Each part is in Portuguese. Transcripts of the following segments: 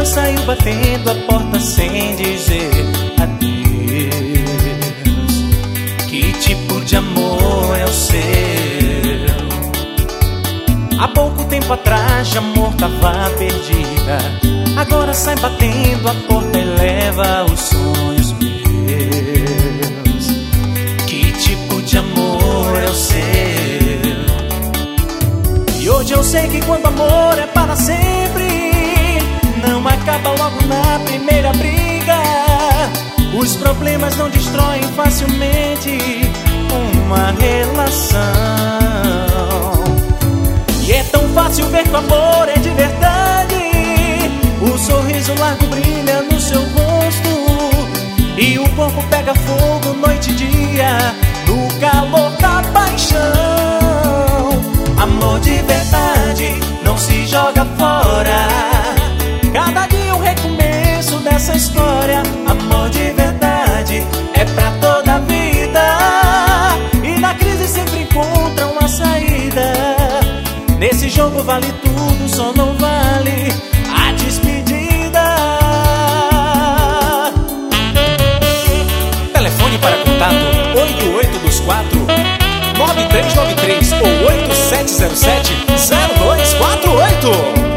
saiu batendo a porta sem dizer adeus. Que tipo de amor é o seu? Há pouco tempo atrás de amor tava perdida, agora sai batendo a porta e leva os sonhos meus. Que tipo de amor é o seu? E hoje eu sei que quando amor é para sempre, não acaba logo na primeira briga. Os problemas não destroem facilmente uma relação. E é tão fácil ver que o amor é de verdade. O sorriso largo brilha no seu rosto, e o corpo pega fogo noite e dia, no calor da paixão. Amor de verdade não se joga fora, cada dia um recomeço dessa história. Amor de verdade é pra toda a vida, e na crise sempre encontra uma saída. Nesse jogo vale tudo, só não vale a despedida. Telefone para contato 8824 9393 ou 8707-0248.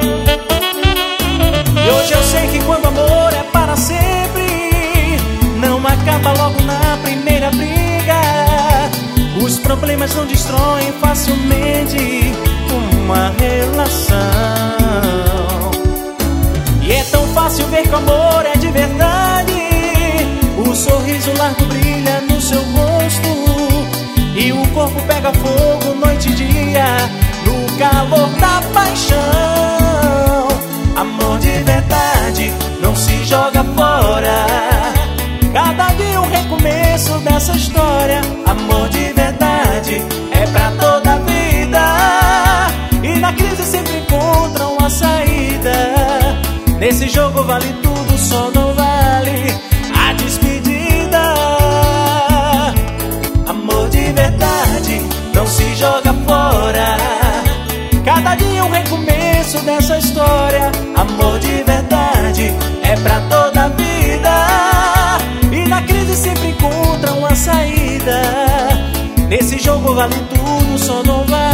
E hoje eu sei que quando amor é para sempre, não acaba logo na primeira briga. Os problemas não destroem facilmente uma relação. E é tão fácil ver que o amor é de verdade. O sorriso largo brilha no seu rosto, e o corpo pega fogo noite e dia, no calor da paixão. Amor de verdade não se joga fora, cada dia um recomeço dessa história. Amor de verdade é pra toda a vida, e na crise sempre encontra uma saída. Nesse jogo vale tudo, só não vale a despedida. Amor de verdade não se joga fora, cada dia um recomeço dessa história. Amor de verdade é pra toda a vida, e na crise sempre encontra uma saída. Nesse jogo vale tudo, só não vale